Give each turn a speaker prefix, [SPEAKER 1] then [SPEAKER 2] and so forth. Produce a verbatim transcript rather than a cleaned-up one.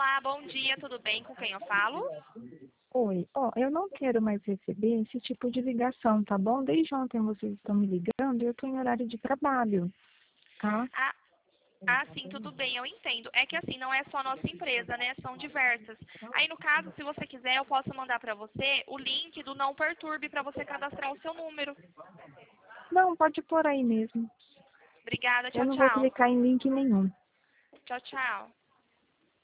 [SPEAKER 1] Olá, bom dia, tudo bem? Com quem eu falo?
[SPEAKER 2] Oi, ó, eu não quero mais receber esse tipo de ligação, tá bom? Desde ontem vocês estão me ligando e eu estou em horário de trabalho, tá?
[SPEAKER 1] Ah, ah, sim, tudo bem, eu entendo. É que assim, não é só a nossa empresa, né? São diversas. Aí, no caso, se você quiser, eu posso mandar para você o link do Não Perturbe para você cadastrar o seu número.
[SPEAKER 2] Não, pode pôr aí mesmo.
[SPEAKER 1] Obrigada,
[SPEAKER 2] Eu
[SPEAKER 1] tchau,
[SPEAKER 2] não vou
[SPEAKER 1] tchau.
[SPEAKER 2] clicar em link nenhum.
[SPEAKER 1] Tchau, tchau.